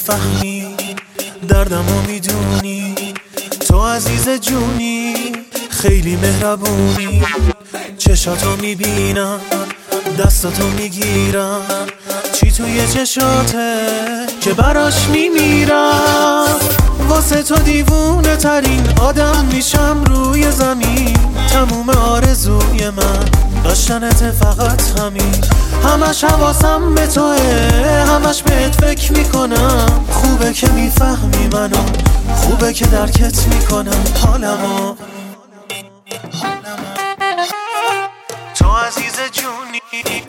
میفهمی، دردمو میدونی، تو عزیز جونی، خیلی مهربونی. چشاتو میبینم، دستاتو میگیرم، چی توی چشاته که براش میمیرم. واسه تو دیوونه ترین آدم میشم روی زمین. تموم آرزوی من داشتنت فقط همین. همش حواسم به توه، همش بهت فکر میکنم. خوبه که میفهمی منو، خوبه که درکت میکنم حالمو. تو عزیز جونی،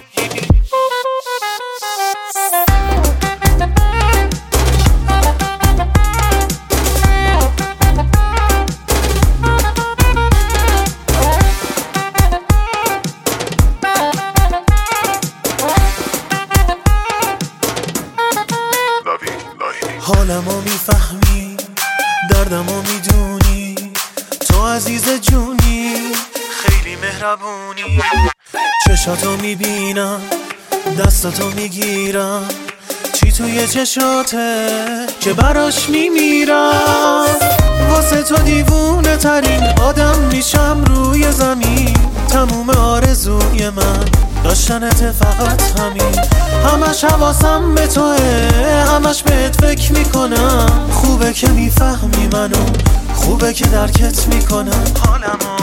حالمو میفهمی، دردمو میدونی، تو عزیز جونی، خیلی مهربونی. چشاتو میبینم، دستاتو میگیرم، چی توی چشاته که براش میمیرم. واسه تو دیوونه ترین آدم میشم روی زمین. تموم آرزوی من داشتنت فقط همین. همش حواسم به توه، همش بهت فکر میکنم. خوبه که میفهمی منو، خوبه که درکت میکنم حالمو.